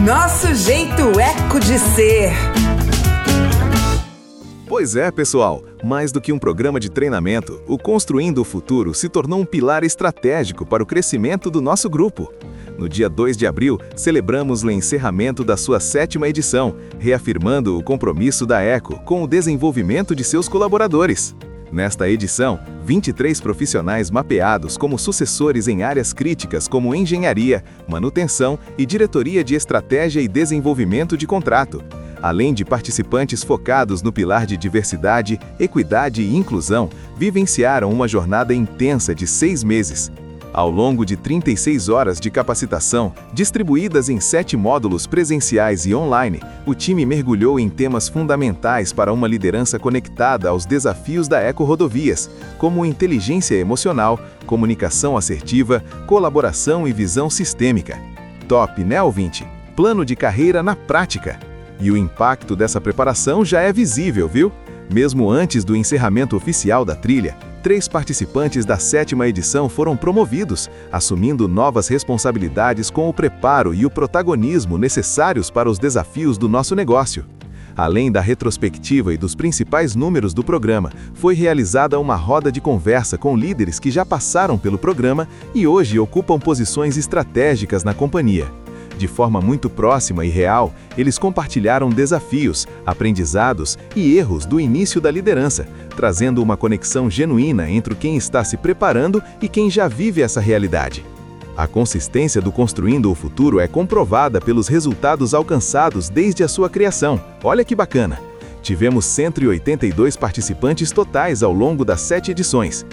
Nosso jeito eco de ser. Pois é, pessoal, mais do que um programa de treinamento, o Construindo o Futuro se tornou um pilar estratégico para o crescimento do nosso grupo. No dia 2 de abril, celebramos o encerramento da sua 7ª edição, reafirmando o compromisso da ECO com o desenvolvimento de seus colaboradores. Nesta edição, 23 profissionais mapeados como sucessores em áreas críticas como engenharia, manutenção e diretoria de estratégia e desenvolvimento de contrato, além de participantes focados no pilar de diversidade, equidade e inclusão, vivenciaram uma jornada intensa de 6 meses. Ao longo de 36 horas de capacitação, distribuídas em 7 módulos presenciais e online, o time mergulhou em temas fundamentais para uma liderança conectada aos desafios da Eco Rodovias, como inteligência emocional, comunicação assertiva, colaboração e visão sistêmica. Top, né, ouvinte? Plano de carreira na prática. E o impacto dessa preparação já é visível, viu? Mesmo antes do encerramento oficial da trilha, 3 participantes da 7ª edição foram promovidos, assumindo novas responsabilidades com o preparo e o protagonismo necessários para os desafios do nosso negócio. Além da retrospectiva e dos principais números do programa, foi realizada uma roda de conversa com líderes que já passaram pelo programa e hoje ocupam posições estratégicas na companhia. De forma muito próxima e real, eles compartilharam desafios, aprendizados e erros do início da liderança, trazendo uma conexão genuína entre quem está se preparando e quem já vive essa realidade. A consistência do Construindo o Futuro é comprovada pelos resultados alcançados desde a sua criação. Olha que bacana! Tivemos 182 participantes totais ao longo das 7 edições.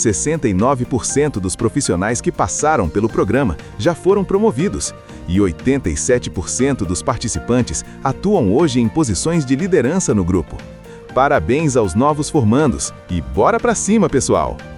69% dos profissionais que passaram pelo programa já foram promovidos e 87% dos participantes atuam hoje em posições de liderança no grupo. Parabéns aos novos formandos e bora pra cima, pessoal!